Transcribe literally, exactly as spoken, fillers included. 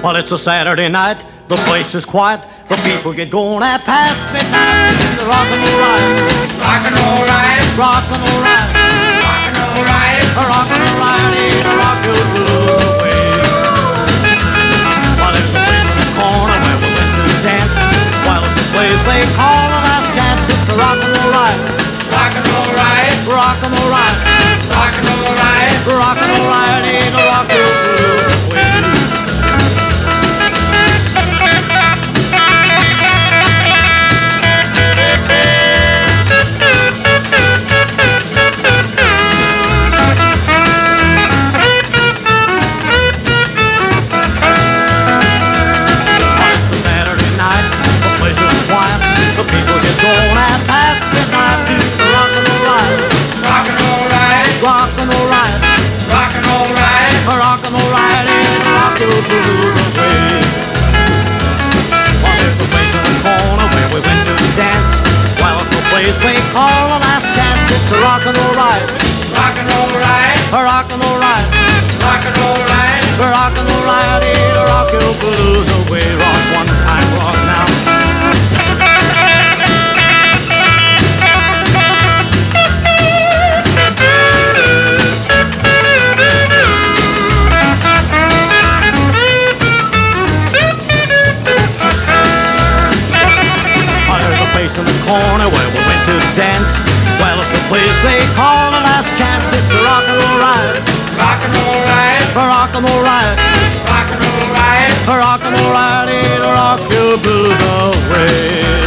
Well, it's a Saturday night, the place is quiet, the people get going at past midnight to the rock and roll riot. Rock and roll riot. Rock and roll riot. Rock and roll riot. A rock and roll riot, ain't a rock your blues away. Well, it's a place in the corner where we went to dance. Well, it's a place they call a last chance. It's a rock and roll riot. Rock and roll riot. Rock and roll riot. Rock and roll riot. Rock and roll riot, ain't a rock your blues away. People get going at past midnight to the rock and roll riot. Rock and roll riot. Rock and roll riot. Rock and roll riot. A rock and roll riot and rock your blues away. Well, there's a place in the corner where we went to dance. Well, it's a place we call the last chance. It's a rock and roll riot. Rock and roll riot. A rock and roll riot. Rock and roll riot. A rock and roll riot and rock your blues away. Rock one time, rock now. In the corner where we went to dance. Well, it's a place they call the last chance. It's a rock and roll riot. Rock and roll riot. A rock and roll riot. Rock and roll riot. A rock and roll riot. It'll rock your blues away.